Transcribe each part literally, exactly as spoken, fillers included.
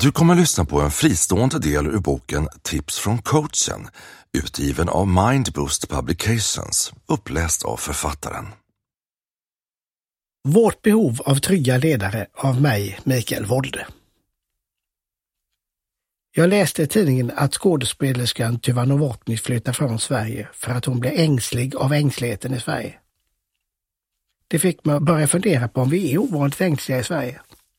Du kommer lyssna på en fristående del ur boken Tips från coachen, utgiven av Mindboost Publications, uppläst av författaren. Vårt behov av trygga ledare av mig, Mikael Wolde. Jag läste i tidningen att skådespelerskan Tuva Novotny flyttar från Sverige för att hon blir ängslig av ängsligheten i Sverige. Det fick mig att börja fundera på om vi är ovanligt ängsliga i Sverige.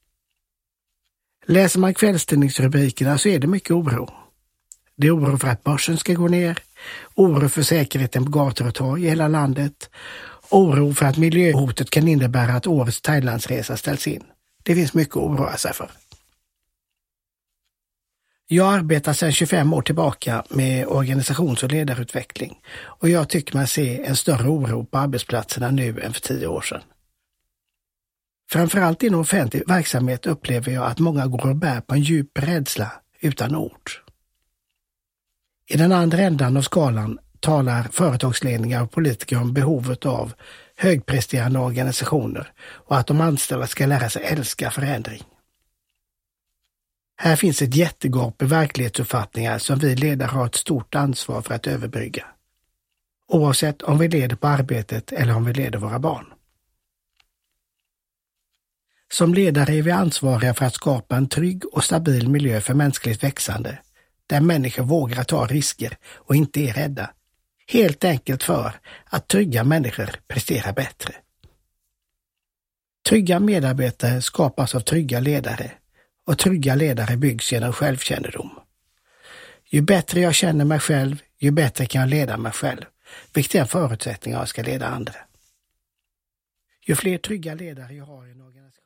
Läser man kvällstidningsrubrikerna så är det mycket oro. Det är oro för att börsen ska gå ner, oro för säkerheten på gator och torg i hela landet, oro för att miljöhotet kan innebära att årets Thailandsresa ställs in. Det finns mycket att oroa sig för. Jag arbetar sedan tjugofem år tillbaka med organisations- och ledarutveckling och jag tycker man ser en större oro på arbetsplatserna nu än för tio år sedan. Framförallt inom offentlig verksamhet upplever jag att många går och bär på en djup rädsla utan ord. I den andra ändan av skalan talar företagsledningar och politiker om behovet av högpresterande organisationer och att de anställda ska lära sig älska förändring. Här finns ett jättegap i verklighetsuppfattningar som vi ledare har ett stort ansvar för att överbrygga. Oavsett om vi leder på arbetet eller om vi leder våra barn. Som ledare är vi ansvariga för att skapa en trygg och stabil miljö för mänskligt växande, där människor vågar ta risker och inte är rädda. Helt enkelt för att trygga människor presterar bättre. Trygga medarbetare skapas av trygga ledare och trygga ledare byggs genom självkännedom. Ju bättre jag känner mig själv, ju bättre kan jag leda mig själv, vilket är en förutsättning jag ska leda andra. Ju fler trygga ledare jag har i en organisation